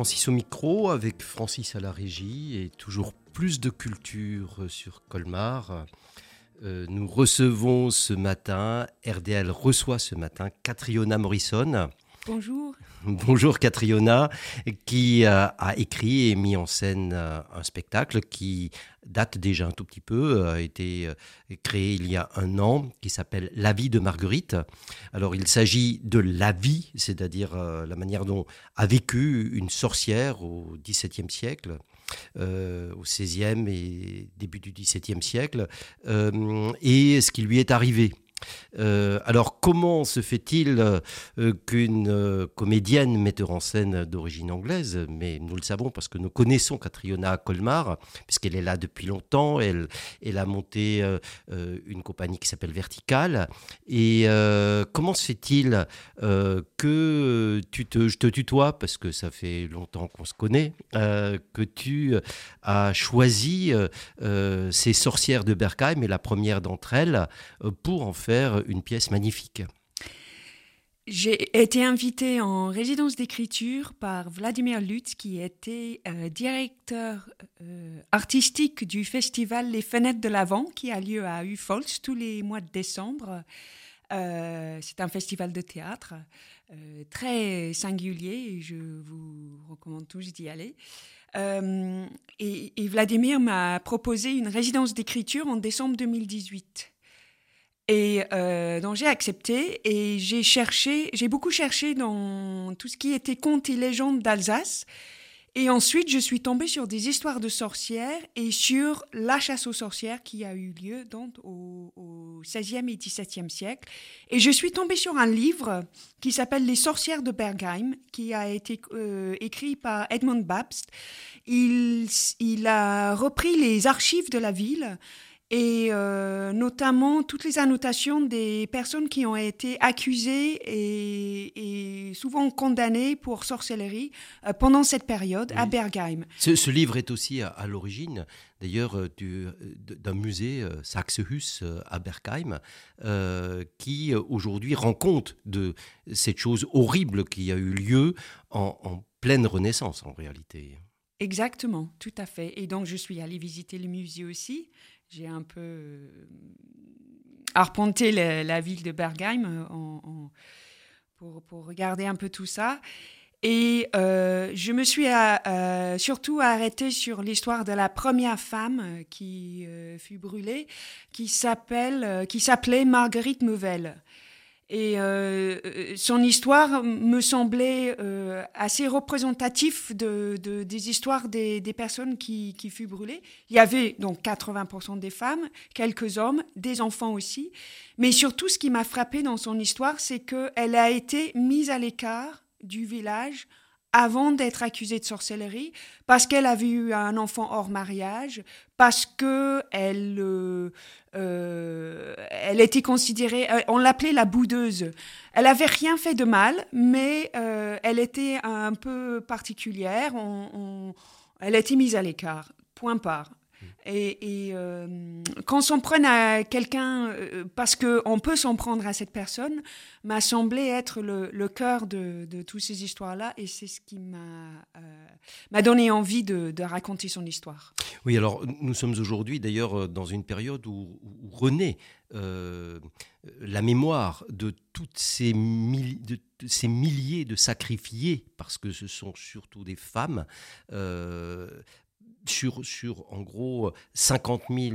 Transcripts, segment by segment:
Francis au micro, avec Francis à la régie et toujours plus de culture sur Colmar. Nous recevons ce matin, RDL reçoit ce matin Catriona Morrison. Bonjour. Bonjour Catriona, qui a écrit et mis en scène un spectacle qui date déjà un tout petit peu, a été créé il y a 1 an, qui s'appelle La vie de Marguerite. Alors il s'agit de la vie, c'est-à-dire la manière dont a vécu une sorcière au XVIIe siècle. Au XVIe et début du XVIIe siècle, et ce qui lui est arrivé. Alors comment se fait-il qu'une comédienne metteur en scène d'origine anglaise, mais nous le savons parce que nous connaissons Catriona à Colmar, puisqu'elle est là depuis longtemps, elle a monté une compagnie qui s'appelle Vertical, et comment se fait-il que je te tutoie, parce que ça fait longtemps qu'on se connaît, que tu as choisi ces sorcières de Bergheim, et la première d'entre elles, pour en faire une pièce magnifique. J'ai été invitée en résidence d'écriture par Vladimir Lutz, qui était directeur artistique du festival Les Fenêtres de l'Avent, qui a lieu à Uffholz tous les mois de décembre. C'est un festival de théâtre très singulier et je vous recommande tous d'y aller. Et Vladimir m'a proposé une résidence d'écriture en décembre 2018. Et donc j'ai accepté et j'ai beaucoup cherché dans tout ce qui était contes et légendes d'Alsace. Et ensuite, je suis tombée sur des histoires de sorcières et sur la chasse aux sorcières qui a eu lieu donc au XVIe et XVIIe siècle. Et je suis tombée sur un livre qui s'appelle Les sorcières de Bergheim, qui a été écrit par Edmund Babst. Il a repris les archives de la ville et notamment toutes les annotations des personnes qui ont été accusées et souvent condamnées pour sorcellerie pendant cette période à Bergheim. Ce livre est aussi à l'origine, d'ailleurs, d'un musée Saxehus à Bergheim, qui aujourd'hui rend compte de cette chose horrible qui a eu lieu en pleine Renaissance en réalité. Exactement, tout à fait. Et donc je suis allée visiter le musée aussi. J'ai un peu arpenté la ville de Bergheim pour regarder un peu tout ça. Et je me suis surtout arrêtée sur l'histoire de la première femme qui fut brûlée, qui s'appelait Marguerite Mevel. Et son histoire me semblait assez représentative des histoires des personnes qui furent brûlées. Il y avait donc 80% des femmes, quelques hommes, des enfants aussi. Mais surtout, ce qui m'a frappée dans son histoire, c'est qu'elle a été mise à l'écart du village avant d'être accusée de sorcellerie, parce qu'elle avait eu un enfant hors mariage, parce qu'elle était considérée, on l'appelait la boudeuse. Elle n'avait rien fait de mal, mais elle était un peu particulière, elle était mise à l'écart, point barre. Et qu'on s'en prenne à quelqu'un, parce qu'on peut s'en prendre à cette personne, m'a semblé être le cœur de toutes ces histoires-là, et c'est ce qui m'a donné envie de raconter son histoire. Oui, alors nous sommes aujourd'hui d'ailleurs dans une période où renaît la mémoire de toutes ces milliers de sacrifiés, parce que ce sont surtout des femmes, sur en gros 50 000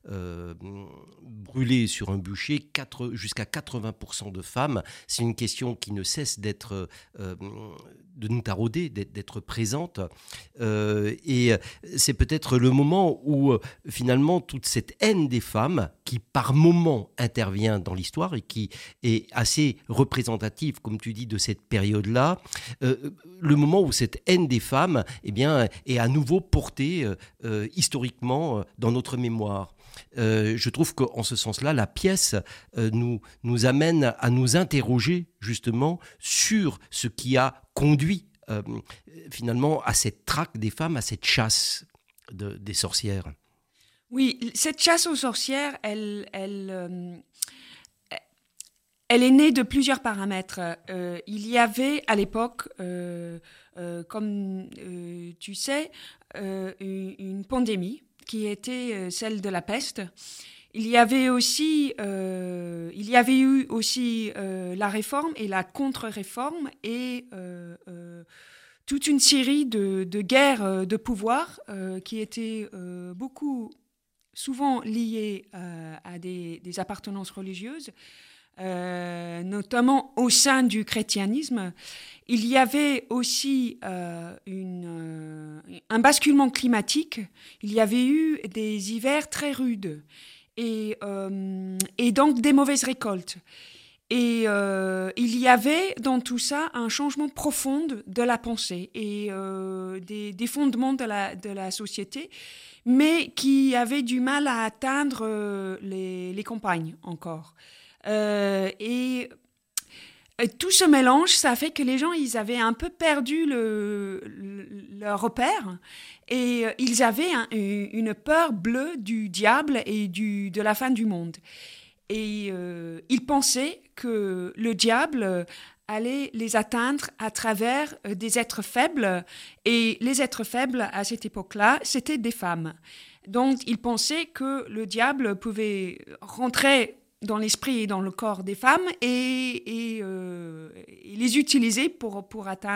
brûlés sur un bûcher, jusqu'à 80% de femmes. C'est une question qui ne cesse de nous tarauder, d'être présente. Et c'est peut-être le moment où finalement toute cette haine des femmes, qui par moment intervient dans l'histoire et qui est assez représentative, comme tu dis, de cette période-là, le moment où cette haine des femmes est à nouveau portée historiquement dans notre mémoire. Je trouve qu'en ce sens-là, la pièce nous amène à nous interroger justement sur ce qui a conduit finalement à cette traque des femmes, à cette chasse des sorcières. Oui, cette chasse aux sorcières, elle Elle est née de plusieurs paramètres. Il y avait à l'époque, comme tu sais, une pandémie qui était celle de la peste. Il y avait eu aussi la réforme et la contre-réforme et toute une série de guerres de pouvoir qui étaient souvent liées à des appartenances religieuses. Notamment au sein du chrétianisme. Il y avait aussi un basculement climatique. Il y avait eu des hivers très rudes et donc des mauvaises récoltes. Et il y avait dans tout ça un changement profond de la pensée et des fondements de la société, mais qui avait du mal à atteindre les campagnes encore. Et tout ce mélange, ça fait que les gens, ils avaient un peu perdu leur repère et ils avaient une peur bleue du diable et de la fin du monde. Et ils pensaient que le diable allait les atteindre à travers des êtres faibles. Et les êtres faibles, à cette époque-là, c'était des femmes. Donc, ils pensaient que le diable pouvait rentrer dans l'esprit et dans le corps des femmes et les utiliser pour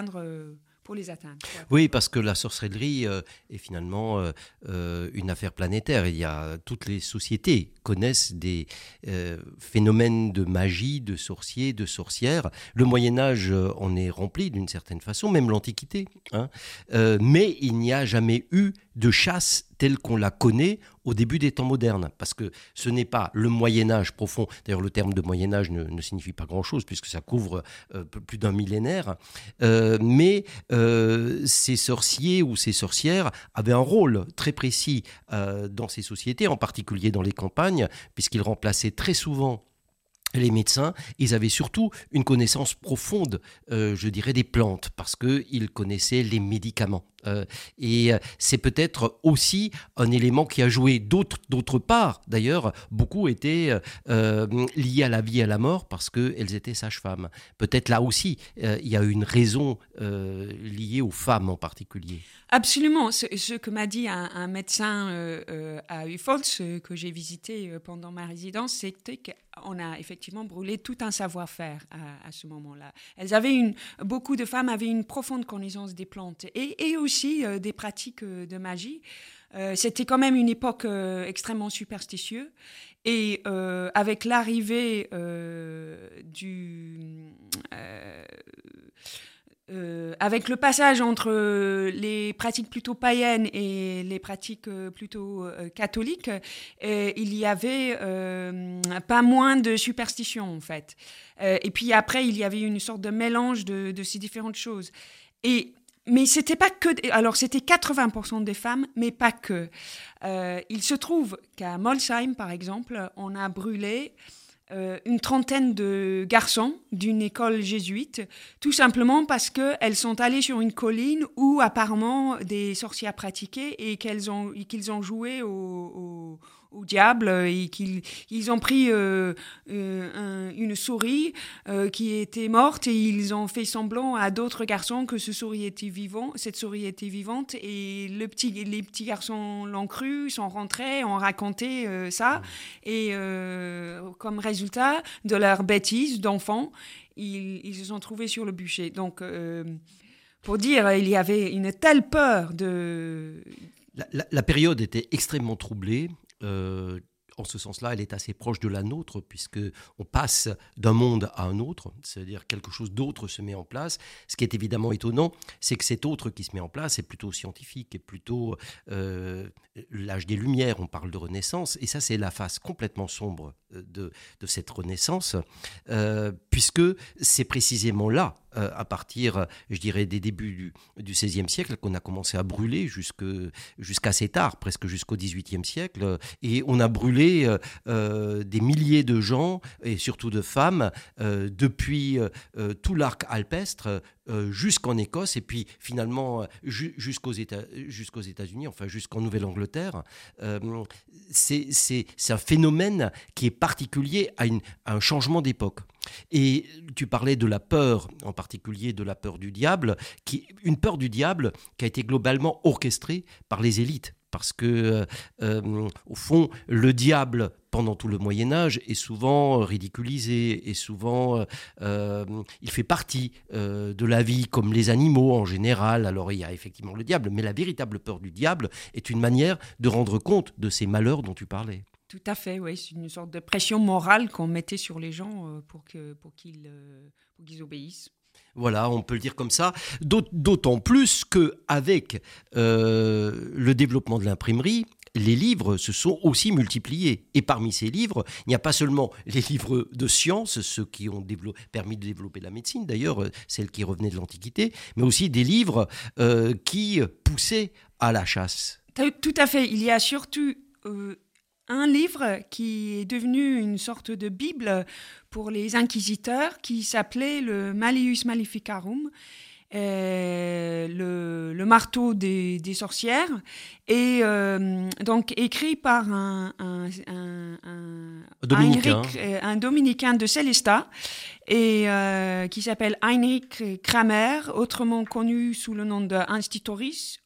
les atteindre. Oui, parce que la sorcellerie est finalement une affaire planétaire. Toutes les sociétés connaissent des phénomènes de magie, de sorciers, de sorcières. Le Moyen-Âge en est rempli d'une certaine façon, même l'Antiquité. Mais il n'y a jamais eu de chasse telle qu'on la connaît au début des temps modernes, parce que ce n'est pas le Moyen-Âge profond. D'ailleurs, le terme de Moyen-Âge ne signifie pas grand-chose, puisque ça couvre plus d'un millénaire. Mais ces sorciers ou ces sorcières avaient un rôle très précis dans ces sociétés, en particulier dans les campagnes, puisqu'ils remplaçaient très souvent les médecins. Ils avaient surtout une connaissance profonde, je dirais, des plantes, parce qu'ils connaissaient les médicaments. Et c'est peut-être aussi un élément qui a joué. D'autre part, d'ailleurs, beaucoup étaient liés à la vie et à la mort parce qu'elles étaient sages-femmes. Peut-être là aussi, il y a une raison liée aux femmes en particulier. Absolument. Ce que m'a dit un médecin à Ufolz que j'ai visité pendant ma résidence, c'était qu'on a effectivement brûlé tout un savoir-faire à ce moment-là. Beaucoup de femmes avaient une profonde connaissance des plantes et aussi des pratiques de magie. C'était quand même une époque extrêmement superstitieuse. Et avec l'arrivée avec le passage entre les pratiques plutôt païennes et les pratiques plutôt catholiques, il y avait pas moins de superstitions, en fait. Et puis après, il y avait une sorte de mélange de ces différentes choses. Mais c'était pas que... Alors, c'était 80% des femmes, mais pas que. Il se trouve qu'à Molsheim, par exemple, on a brûlé une trentaine de garçons d'une école jésuite, tout simplement parce qu'elles sont allées sur une colline où apparemment des sorcières pratiquaient et qu'ils ont joué au diable et qu'ils ont pris une souris qui était morte et ils ont fait semblant à d'autres garçons que cette souris était vivante et les petits garçons l'ont cru, sont rentrés, ont raconté ça et comme résultat de leur bêtise d'enfants, ils se sont trouvés sur le bûcher. Donc pour dire, il y avait une telle peur de... La période était extrêmement troublée. En ce sens-là, elle est assez proche de la nôtre, puisqu'on passe d'un monde à un autre, c'est-à-dire quelque chose d'autre se met en place. Ce qui est évidemment étonnant, c'est que cet autre qui se met en place est plutôt scientifique, est plutôt l'âge des Lumières, on parle de Renaissance, et ça c'est la face complètement sombre de cette Renaissance, puisque c'est précisément là, à partir, je dirais, des débuts du XVIe siècle, qu'on a commencé à brûler jusqu'à assez tard, presque jusqu'au XVIIIe siècle, et on a brûlé des milliers de gens, et surtout de femmes, depuis tout l'arc alpestre jusqu'en Écosse et puis finalement jusqu'aux États-Unis, enfin jusqu'en Nouvelle-Angleterre. C'est un phénomène qui est particulier à un changement d'époque. Et tu parlais de la peur, en particulier de la peur du diable, une peur du diable qui a été globalement orchestrée par les élites. Parce que, au fond, le diable, pendant tout le Moyen-Âge, est souvent ridiculisé, et souvent, il fait partie de la vie, comme les animaux en général. Alors, il y a effectivement le diable, mais la véritable peur du diable est une manière de rendre compte de ces malheurs dont tu parlais. Tout à fait, oui. C'est une sorte de pression morale qu'on mettait sur les gens pour qu'ils obéissent. Voilà, on peut le dire comme ça. D'autant plus qu'avec le développement de l'imprimerie, les livres se sont aussi multipliés. Et parmi ces livres, il n'y a pas seulement les livres de sciences, ceux qui ont permis de développer la médecine, d'ailleurs, celles qui revenaient de l'Antiquité, mais aussi des livres qui poussaient à la chasse. Tout à fait. Il y a surtout un livre qui est devenu une sorte de Bible pour les inquisiteurs qui s'appelait le Malleus Maleficarum, le marteau des sorcières, et donc écrit par un dominicain de Sélestat, et qui s'appelle Heinrich Kramer, autrement connu sous le nom de Institorius.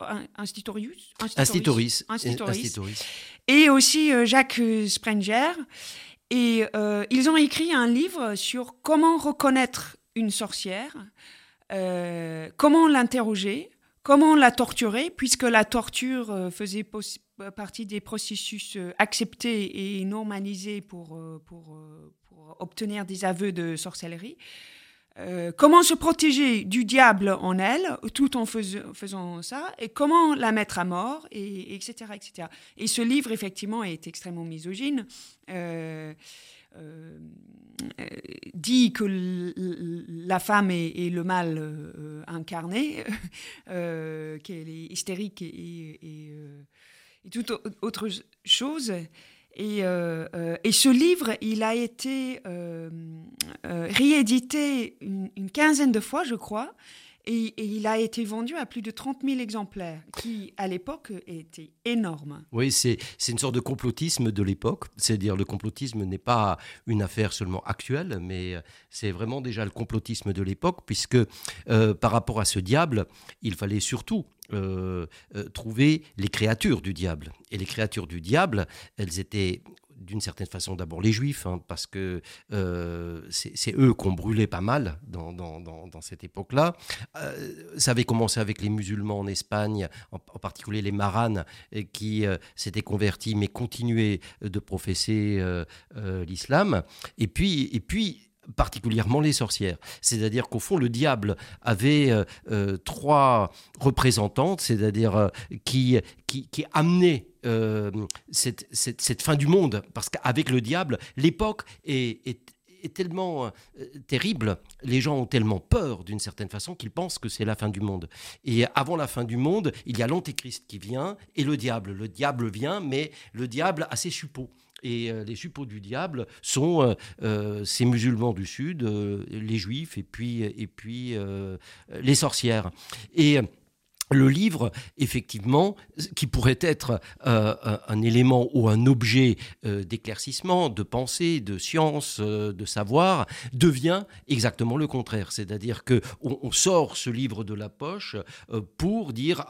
Et aussi Jacques Sprenger. Et ils ont écrit un livre sur comment reconnaître une sorcière, comment l'interroger, comment la torturer, puisque la torture faisait partie des processus acceptés et normalisés pour obtenir des aveux de sorcellerie. Comment se protéger du diable en elle, tout en faisant ça, et comment la mettre à mort, et etc., etc. Et ce livre, effectivement, est extrêmement misogyne. Dit que la femme est le mal incarné, qu'elle est hystérique et toute autre chose. Et ce livre, il a été réédité une quinzaine de fois, je crois, et il a été vendu à plus de 30 000 exemplaires, qui, à l'époque, était énorme. Oui, c'est une sorte de complotisme de l'époque. C'est-à-dire, le complotisme n'est pas une affaire seulement actuelle, mais c'est vraiment déjà le complotisme de l'époque, puisque par rapport à ce diable, il fallait surtout trouver les créatures du diable. Et les créatures du diable, elles étaient d'une certaine façon d'abord les Juifs, parce que c'est eux qu'on brûlait pas mal dans cette époque-là. Ça avait commencé avec les musulmans en Espagne, en particulier les Maranes, qui s'étaient convertis mais continuaient de professer l'islam. Et puis particulièrement les sorcières. C'est-à-dire qu'au fond, le diable avait trois représentantes, c'est-à-dire qui amenaient cette fin du monde. Parce qu'avec le diable, l'époque est tellement terrible, les gens ont tellement peur d'une certaine façon qu'ils pensent que c'est la fin du monde. Et avant la fin du monde, il y a l'antéchrist qui vient et le diable. Le diable vient, mais le diable a ses suppôts. Et les suppôts du diable sont ces musulmans du Sud, les Juifs et puis les sorcières. Et le livre, effectivement, qui pourrait être un élément ou un objet d'éclaircissement, de pensée, de science, de savoir, devient exactement le contraire. C'est-à-dire qu'on sort ce livre de la poche pour dire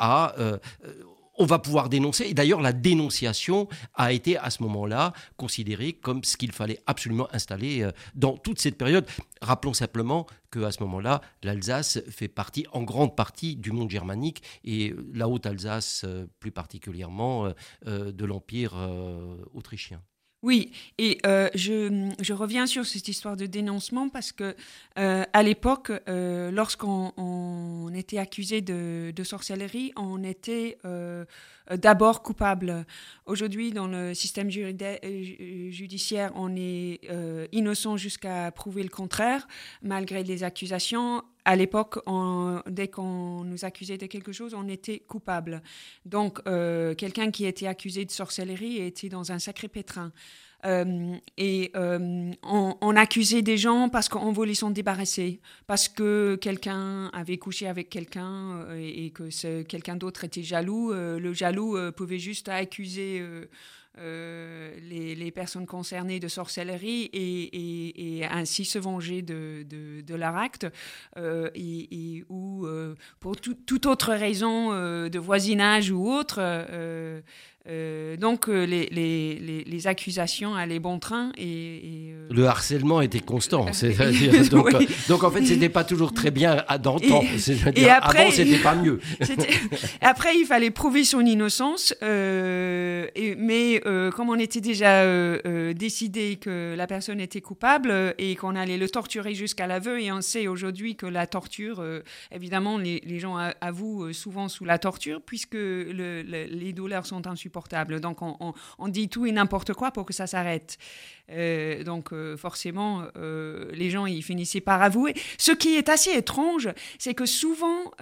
on va pouvoir dénoncer. Et d'ailleurs, la dénonciation a été à ce moment-là considérée comme ce qu'il fallait absolument installer dans toute cette période. Rappelons simplement qu'à ce moment-là, l'Alsace fait partie, en grande partie, du monde germanique et la Haute-Alsace, plus particulièrement, de l'Empire autrichien. Oui, et je reviens sur cette histoire de dénoncement parce que à l'époque, lorsqu'on était accusé de sorcellerie, on était d'abord coupable. Aujourd'hui, dans le système judiciaire, on est innocent jusqu'à prouver le contraire, malgré les accusations. À l'époque, dès qu'on nous accusait de quelque chose, on était coupable. Donc, quelqu'un qui était accusé de sorcellerie était dans un sacré pétrin. On accusait des gens parce qu'on voulait s'en débarrasser, parce que quelqu'un avait couché avec quelqu'un et que quelqu'un d'autre était jaloux. Le jaloux pouvait juste accuser les personnes concernées de sorcellerie et ainsi se venger de leur acte, ou pour toute autre raison de voisinage ou autre. Donc les accusations allaient bon train le harcèlement était constant, c'est-à-dire oui. Donc en fait c'était pas toujours très bien d'antan, et après, avant c'était pas mieux. Après il fallait prouver son innocence, mais comme on était déjà décidé que la personne était coupable et qu'on allait le torturer jusqu'à l'aveu, et on sait aujourd'hui que la torture, évidemment les gens avouent souvent sous la torture puisque les douleurs sont insupportables. Donc, on dit tout et n'importe quoi pour que ça s'arrête. Donc, forcément, les gens, ils finissaient par avouer. Ce qui est assez étrange, c'est que souvent,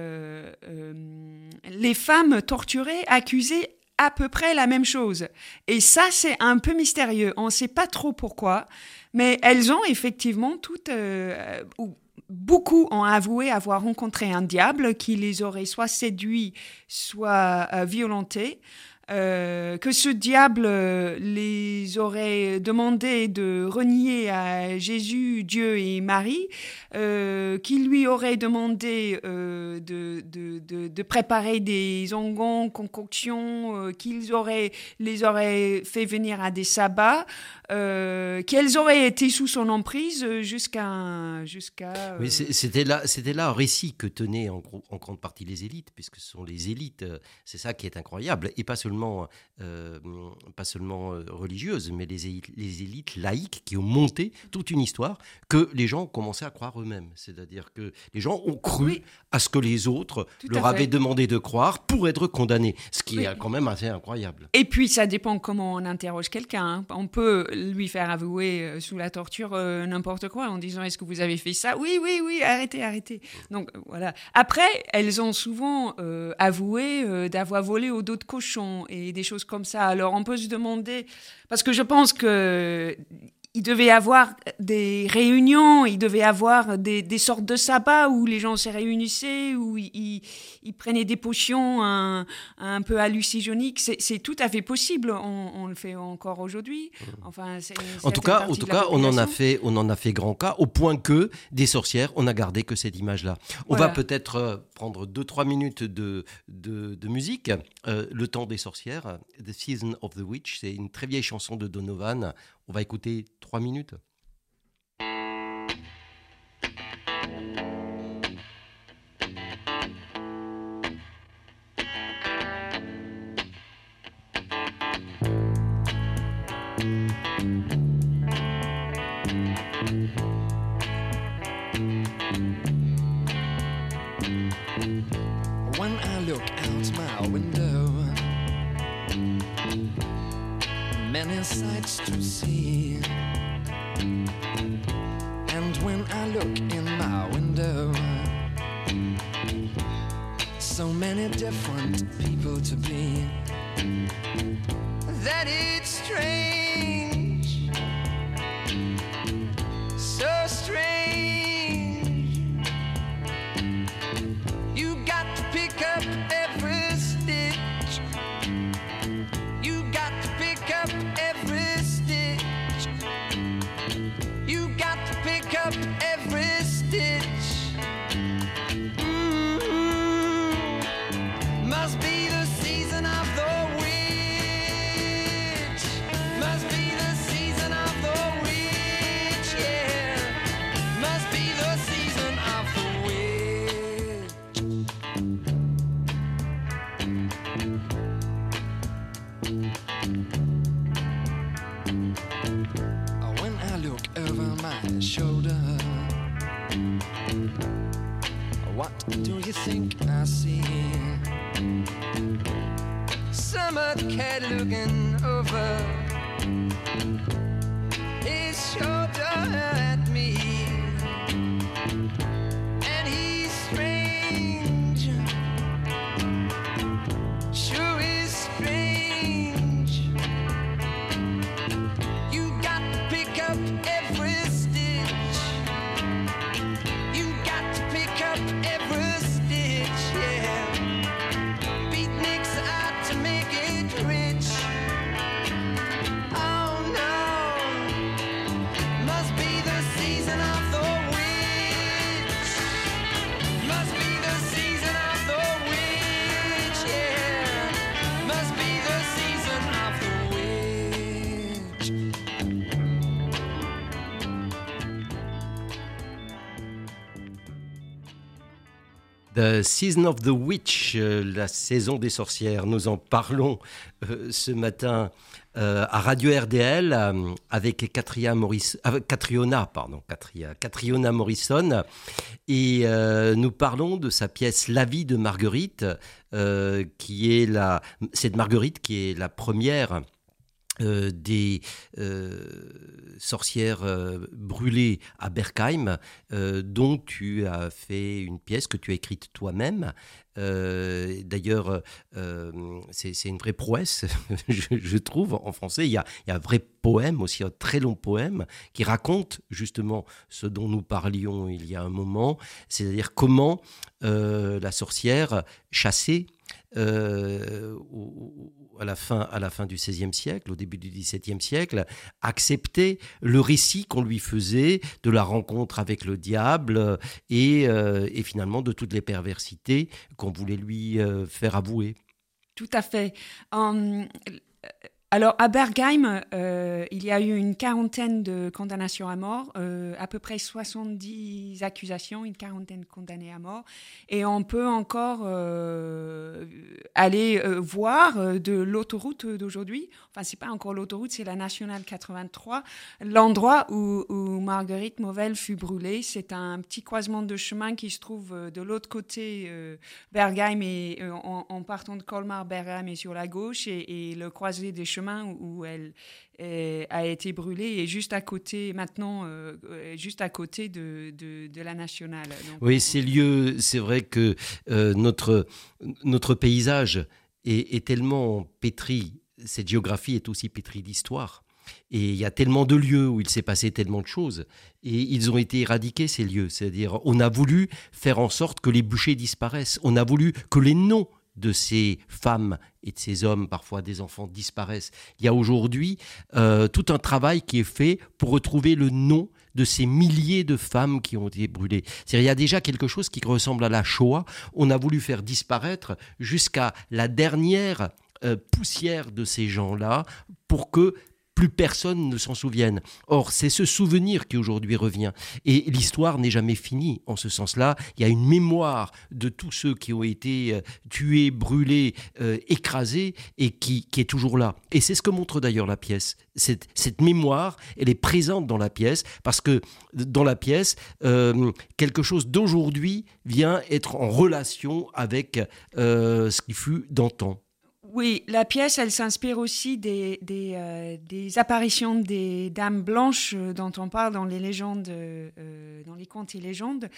les femmes torturées accusaient à peu près la même chose. Et ça, c'est un peu mystérieux. On ne sait pas trop pourquoi, mais elles ont effectivement toutes... Beaucoup ont avoué avoir rencontré un diable qui les aurait soit séduits, soit violentés. Que ce diable les aurait demandé de renier à Jésus, Dieu et Marie, qu'il lui aurait demandé de préparer des onguents, concoctions, les aurait fait venir à des sabbats, qu'elles auraient été sous son emprise jusqu'à Oui, c'était là un récit que tenaient en grande partie les élites, puisque ce sont les élites, c'est ça qui est incroyable, et pas seulement religieuses, mais les élites laïques qui ont monté toute une histoire que les gens commençaient à croire eux-mêmes. C'est-à-dire que les gens ont cru à ce que les autres leur avaient demandé de croire pour être condamnés, ce qui est quand même assez incroyable. Et puis, ça dépend comment on interroge quelqu'un. On peut lui faire avouer sous la torture n'importe quoi en disant « Est-ce que vous avez fait ça ?»« Oui, arrêtez. » Donc, voilà. Après, elles ont souvent avoué d'avoir volé au dos de cochon et des choses comme ça. Alors, on peut se demander... Parce que je pense que... Il devait y avoir des réunions, il devait y avoir des sortes de sabbats où les gens se réunissaient, où ils prenaient des potions un peu hallucinogènes. C'est tout à fait possible. On le fait encore aujourd'hui. Enfin, en tout cas, on en a fait grand cas, au point que des sorcières, on n'a gardé que cette image-là. On va peut-être prendre 2-3 minutes de musique. Le temps des sorcières, The Season of the Witch, c'est une très vieille chanson de Donovan. On va écouter 3 minutes. When I look out my window, many sights to see. And when I look in my window, so many different people to be, that it's strange, so strange. You got to pick up every stitch. You got to pick up every stitch. You got to pick up every stitch. Must be the season of the witch. Must be the season of the witch, yeah. Must be the season of the witch. When I look over my shoulder, what do you think I see? Some other cat looking over his shoulder at me, and he's strange, sure is strange. The Season of the Witch, la saison des sorcières. Nous en parlons ce matin à Radio RDL avec Catriona Morrison. Et nous parlons de sa pièce La vie de Marguerite, cette Marguerite qui est la première des sorcières brûlées à Bergheim, dont tu as fait une pièce que tu as écrite toi-même. D'ailleurs, c'est une vraie prouesse, je trouve, en français. Il y a un vrai poème, aussi un très long poème, qui raconte justement ce dont nous parlions il y a un moment, c'est-à-dire comment la sorcière chassée à la fin du XVIe siècle, au début du XVIIe siècle, acceptait le récit qu'on lui faisait de la rencontre avec le diable et finalement de toutes les perversités qu'on voulait lui faire avouer. Tout à fait. Alors, à Bergheim, il y a eu une quarantaine de condamnations à mort, à peu près 70 accusations, une quarantaine condamnées à mort. Et on peut encore aller voir de l'autoroute d'aujourd'hui. Enfin, c'est pas encore l'autoroute, c'est la Nationale 83, l'endroit où Marguerite Mauvelle fut brûlée. C'est un petit croisement de chemin qui se trouve de l'autre côté Bergheim, et en partant de Colmar, Bergheim est sur la gauche, et le croisé des chemins où elle a été brûlée est juste à côté maintenant, juste à côté de la Nationale. Donc, oui, ces lieux, c'est vrai que notre paysage est tellement pétri, cette géographie est aussi pétrie d'histoire. Et il y a tellement de lieux où il s'est passé tellement de choses. Et ils ont été éradiqués, ces lieux. C'est-à-dire, on a voulu faire en sorte que les bûchers disparaissent. On a voulu que les noms de ces femmes et de ces hommes, parfois des enfants, disparaissent. Il y a aujourd'hui tout un travail qui est fait pour retrouver le nom de ces milliers de femmes qui ont été brûlées. C'est-à-dire, il y a déjà quelque chose qui ressemble à la Shoah. On a voulu faire disparaître jusqu'à la dernière poussière de ces gens-là pour que plus personne ne s'en souvienne. Or, c'est ce souvenir qui aujourd'hui revient. Et l'histoire n'est jamais finie. En ce sens-là, il y a une mémoire de tous ceux qui ont été tués, brûlés, écrasés, et qui est toujours là. Et c'est ce que montre d'ailleurs la pièce. Cette mémoire, elle est présente dans la pièce, parce que dans la pièce, quelque chose d'aujourd'hui vient être en relation avec ce qui fut d'antan. Oui, la pièce, elle s'inspire aussi des apparitions des dames blanches dont on parle dans les légendes, dans les contes et légendes.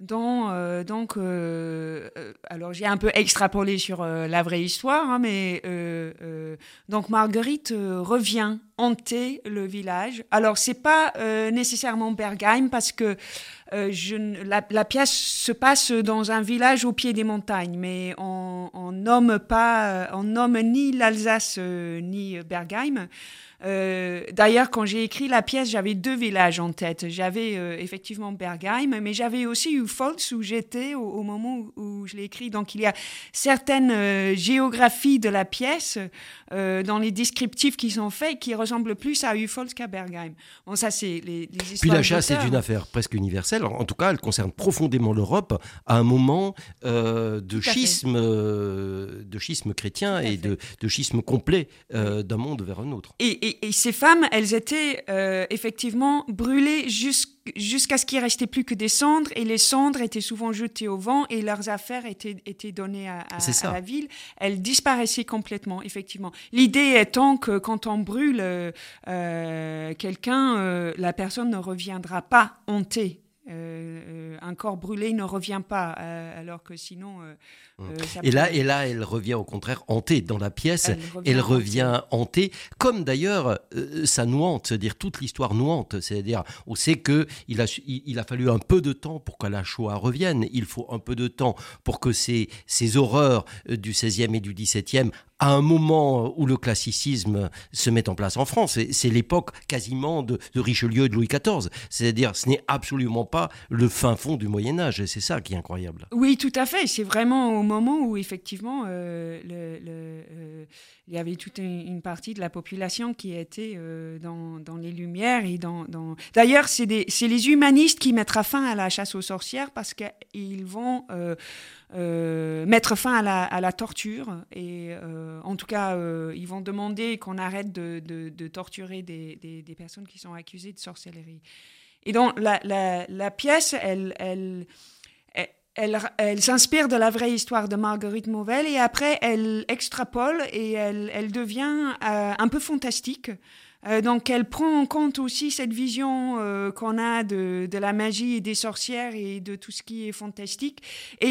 Alors j'ai un peu extrapolé sur la vraie histoire, hein, mais donc Marguerite revient hanter le village. Alors c'est pas nécessairement Bergheim, parce que la pièce se passe dans un village au pied des montagnes, mais on nomme ni l'Alsace ni Bergheim. D'ailleurs, quand j'ai écrit la pièce, j'avais 2 villages en tête. J'avais effectivement Bergheim, mais j'avais aussi Uffholz où j'étais au moment où je l'ai écrit. Donc il y a certaines géographies de la pièce dans les descriptifs qui sont faits qui ressemblent plus à Uffholz qu'à Bergheim. Bon, ça c'est les histoires. Puis la chasse est une affaire presque universelle. En tout cas, elle concerne profondément l'Europe à un moment de schisme chrétien et de schisme complet d'un monde vers un autre. Et ces femmes, elles étaient effectivement brûlées jusqu'à ce qu'il ne restait plus que des cendres, et les cendres étaient souvent jetées au vent, et leurs affaires étaient données à la ville. Elles disparaissaient complètement, effectivement. L'idée étant que quand on brûle quelqu'un, la personne ne reviendra pas hantée. Un corps brûlé ne revient pas, alors que sinon... Et là, elle revient au contraire hantée. Dans la pièce, elle revient hantée, comme d'ailleurs ça nous hante, c'est-à-dire toute l'histoire nous hante. C'est-à-dire, on sait qu'il a fallu un peu de temps pour que la Shoah revienne. Il faut un peu de temps pour que ces horreurs du XVIe et du XVIIe à un moment où le classicisme se met en place en France. C'est l'époque quasiment de Richelieu et de Louis XIV. C'est-à-dire, ce n'est absolument pas le fin fond du Moyen-Âge. Et c'est ça qui est incroyable. Oui, tout à fait. C'est vraiment au moment où, effectivement, il y avait toute une partie de la population qui était dans les Lumières. D'ailleurs, c'est les humanistes qui mettront fin à la chasse aux sorcières parce qu'ils vont mettre fin à la torture. Et en tout cas, ils vont demander qu'on arrête de torturer des personnes qui sont accusées de sorcellerie. Et donc, la pièce, elle s'inspire de la vraie histoire de Marguerite Mauvelle et après, elle extrapole et elle devient un peu fantastique. Donc, elle prend en compte aussi cette vision qu'on a de la magie et des sorcières et de tout ce qui est fantastique. Et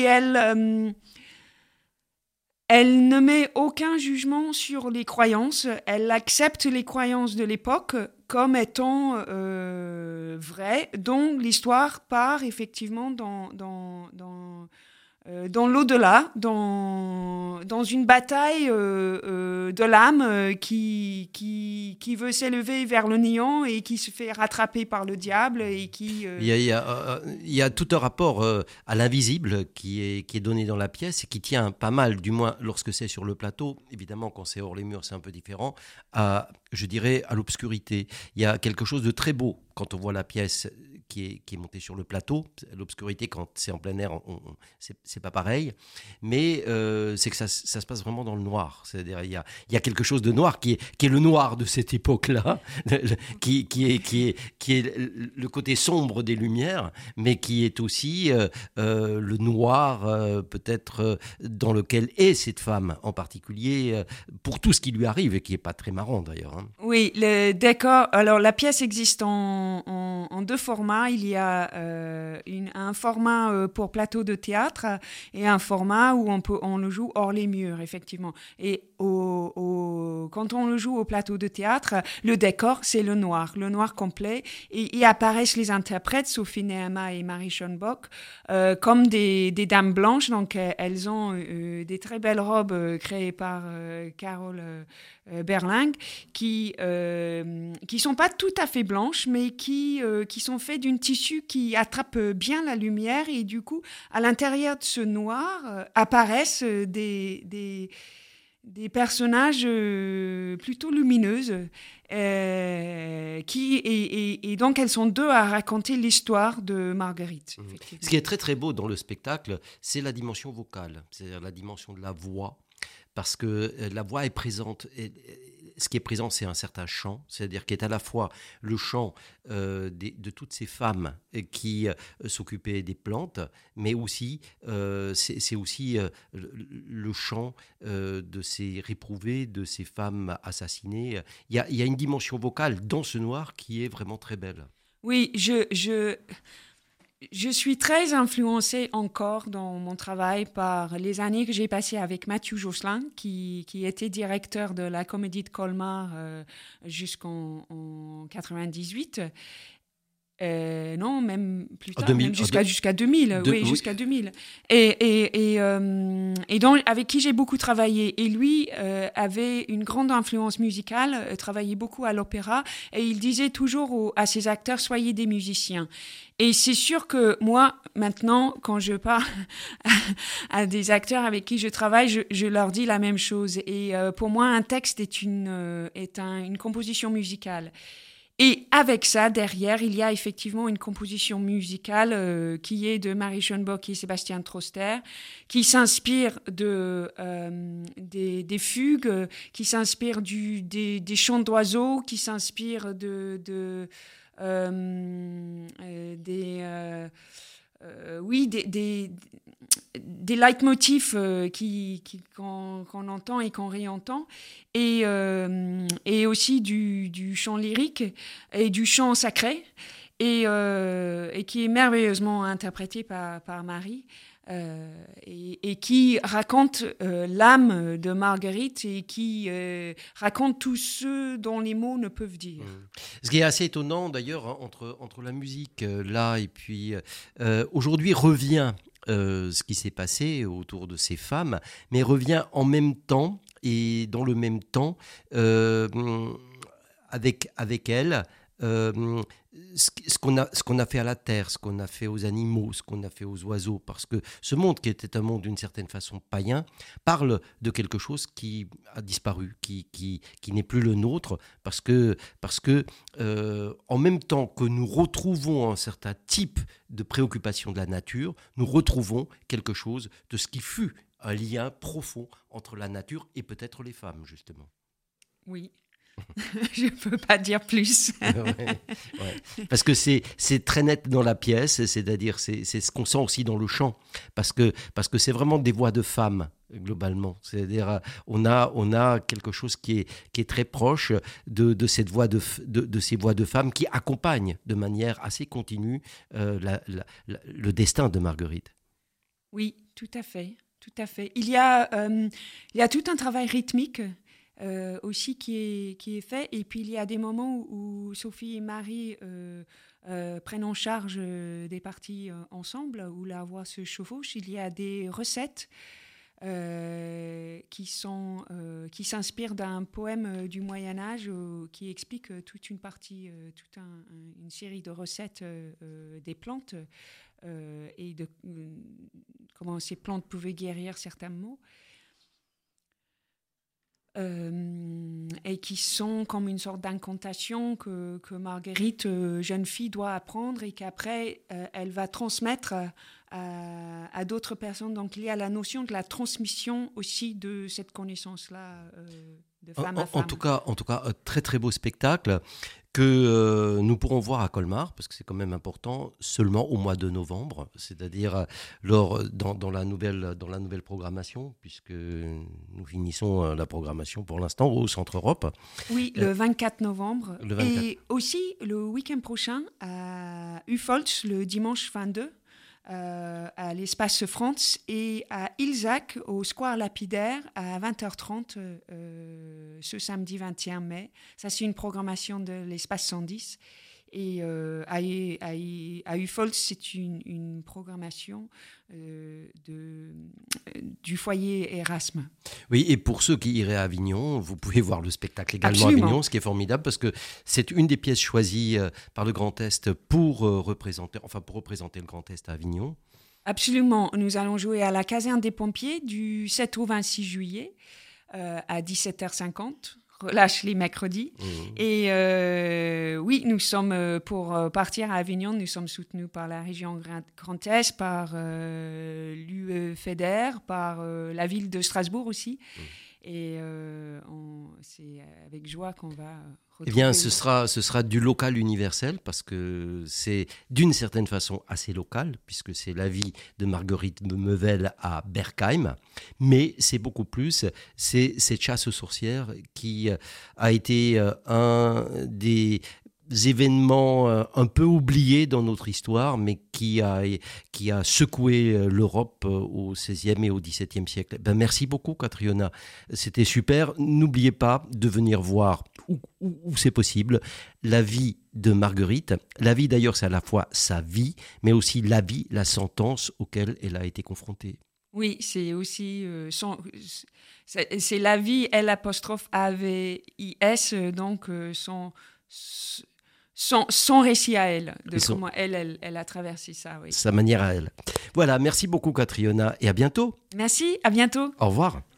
elle ne met aucun jugement sur les croyances. Elle accepte les croyances de l'époque comme étant vraies, dont l'histoire part effectivement dans l'au-delà, dans une bataille de l'âme qui veut s'élever vers le néant et qui se fait rattraper par le diable et qui... Il y a tout un rapport à l'invisible qui est donné dans la pièce et qui tient pas mal, du moins lorsque c'est sur le plateau. Évidemment, quand c'est hors les murs, c'est un peu différent. Je dirais à l'obscurité. Il y a quelque chose de très beau quand on voit la pièce qui est montée sur le plateau. L'obscurité, quand c'est en plein air, c'est pas pareil. Mais c'est que ça se passe vraiment dans le noir. C'est-à-dire, il y a quelque chose de noir qui est le noir de cette époque-là, qui est le côté sombre des Lumières, mais qui est aussi le noir, peut-être, dans lequel est cette femme, en particulier, pour tout ce qui lui arrive, et qui n'est pas très marrant d'ailleurs. Hein. Oui, le décor. Alors, la pièce existe en deux formats. Il y a un format pour plateau de théâtre et un format où on le joue hors les murs, effectivement. Et quand on le joue au plateau de théâtre, le décor, c'est le noir complet. Et y apparaissent les interprètes, Sophie Nehema et Marie Schönbock, comme des dames blanches. Donc, elles ont des très belles robes créées par Carole Berling, qui sont pas tout à fait blanches, mais qui sont faites d'un tissu qui attrape bien la lumière. Et du coup, à l'intérieur de ce noir apparaissent des personnages plutôt lumineuses et donc elles sont deux à raconter l'histoire de Marguerite. Ce qui est très très beau dans le spectacle, c'est la dimension vocale, c'est-à-dire la dimension de la voix, parce que la voix est présente. Ce qui est présent, c'est un certain chant, c'est-à-dire qui est à la fois le chant de toutes ces femmes qui s'occupaient des plantes, mais aussi c'est aussi le chant de ces réprouvées, de ces femmes assassinées. Il y a une dimension vocale dans ce noir qui est vraiment très belle. Oui, je suis très influencée encore dans mon travail par les années que j'ai passées avec Mathieu Josselin, qui était directeur de la Comédie de Colmar jusqu'en 98. Non, même plus tard, 2000, même jusqu'à 2000. Oui. Jusqu'à 2000. Et donc, avec qui j'ai beaucoup travaillé. Et lui avait une grande influence musicale, travaillait beaucoup à l'opéra, et il disait toujours à ses acteurs, soyez des musiciens. Et c'est sûr que moi, maintenant, quand je parle à des acteurs avec qui je travaille, je leur dis la même chose. Et pour moi, un texte est une composition musicale. Et avec ça, derrière, il y a effectivement une composition musicale qui est de Marie Schönbock et Sébastien Troster, qui s'inspire des fugues, qui s'inspire des chants d'oiseaux, qui s'inspire des leitmotifs qu'on entend et qu'on réentend, et aussi du chant lyrique et du chant sacré, et qui est merveilleusement interprété par Marie, et qui raconte l'âme de Marguerite et qui raconte tout ce dont les mots ne peuvent dire. Ce qui est assez étonnant d'ailleurs, hein, entre la musique là et puis aujourd'hui revient ce qui s'est passé autour de ces femmes, mais revient en même temps et dans le même temps, avec elle, ce qu'on a fait à la terre, ce qu'on a fait aux animaux, ce qu'on a fait aux oiseaux, parce que ce monde qui était un monde d'une certaine façon païen, parle de quelque chose qui a disparu, qui n'est plus le nôtre, parce que en même temps que nous retrouvons un certain type de préoccupation de la nature, nous retrouvons quelque chose de ce qui fut un lien profond entre la nature et peut-être les femmes, justement. Oui. Je ne peux pas dire plus. Ouais. Parce que c'est très net dans la pièce, c'est-à-dire c'est ce qu'on sent aussi dans le chant, parce que c'est vraiment des voix de femmes globalement. C'est-à-dire on a quelque chose qui est très proche de cette voix de ces voix de femmes qui accompagnent de manière assez continue le destin de Marguerite. Oui, tout à fait, tout à fait. Il y a tout un travail rythmique. Aussi qui est fait. Et puis, il y a des moments où Sophie et Marie prennent en charge des parties ensemble, où la voix se chevauche. Il y a des recettes qui s'inspirent d'un poème du Moyen-Âge qui explique toute une partie, une série de recettes des plantes et de comment ces plantes pouvaient guérir certains maux. Et qui sont comme une sorte d'incantation que Marguerite, jeune fille, doit apprendre et qu'après, elle va transmettre à d'autres personnes. Donc, il y a la notion de la transmission aussi de cette connaissance-là de femme à femme. En tout cas, un très très beau spectacle que nous pourrons voir à Colmar, parce que c'est quand même important, seulement au mois de novembre, c'est-à-dire dans la nouvelle programmation, puisque nous finissons la programmation pour l'instant au Centre Europe. Oui, le 24 novembre. Le 24. Et aussi le week-end prochain à Ufolz, le dimanche 22, à l'Espace France, et à Ilzac, au Square Lapidaire, à 20h30, ce samedi 21 mai. Ça, c'est une programmation de l'Espace 110. Et à Ufolz, c'est une programmation du foyer Erasme. Oui, et pour ceux qui iraient à Avignon, vous pouvez voir le spectacle également Absolument. à Avignon, ce qui est formidable, parce que c'est une des pièces choisies par le Grand Est pour représenter le Grand Est à Avignon. Absolument. Nous allons jouer à la Caserne des Pompiers du 7 au 26 juillet à 17h50. Relâche les mercredis. Et oui, nous sommes, pour partir à Avignon, nous sommes soutenus par la région Grand Est, par l'UE FEDER, par la ville de Strasbourg aussi. Et c'est avec joie qu'on va retrouver... Eh bien, ce sera du local universel, parce que c'est d'une certaine façon assez local, puisque c'est la vie de Marguerite Mevel à Berkheim, mais c'est beaucoup plus, c'est cette chasse aux sorcières qui a été un des événements un peu oubliés dans notre histoire, mais qui a secoué l'Europe au XVIe et au XVIIe siècle. Ben, merci beaucoup, Catriona. C'était super. N'oubliez pas de venir voir, où c'est possible, la vie de Marguerite. La vie, d'ailleurs, c'est à la fois sa vie, mais aussi la vie, la sentence auquel elle a été confrontée. Oui, c'est aussi c'est la vie, L''AVIS, donc son récit à elle, de comment elle a traversé ça. Oui. Sa manière à elle. Voilà, merci beaucoup, Catriona, et à bientôt. Merci, à bientôt. Au revoir.